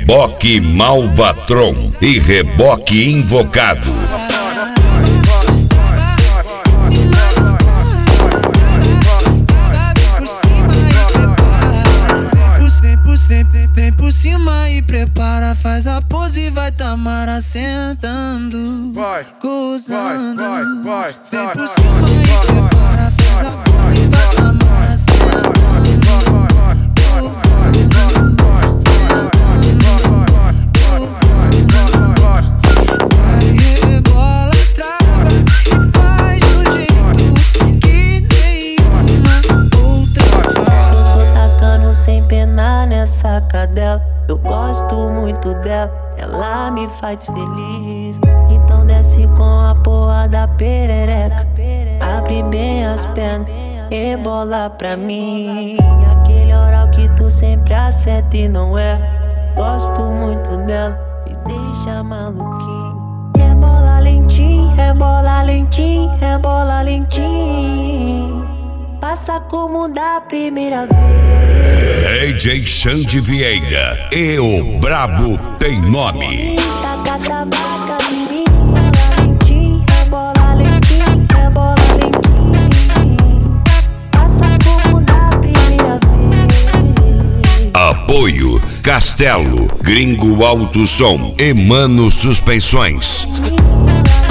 Reboque Malvatron e Reboque Invocado. Vem por cima e prepara, faz a pose e vai Tamara sentando, gozando. Vem por cima e prepara, faz a pose e vai Tamara sentando, gozando. Vai rebola, trava e faz do jeito que nenhuma outra faz. Eu tô tacando sem pena nessa cadela. Eu gosto muito dela, ela me faz feliz. Então desce com a porra da perereca, abre bem as pernas, rebola pra mim. Aquele oral que tu sempre acerta e não é. Gosto muito dela, me deixa maluquinho. Rebola lentinho, rebola lentinho, rebola lentinho. Passa como da primeira vez. DJ Xande Vieira e o Brabo Tem Nome. Taca tabaca em mim, rebola lentinho, rebola lentinho. Passa como da primeira vez. Apoio Castelo, Gringo Alto Som e Mano Suspensões.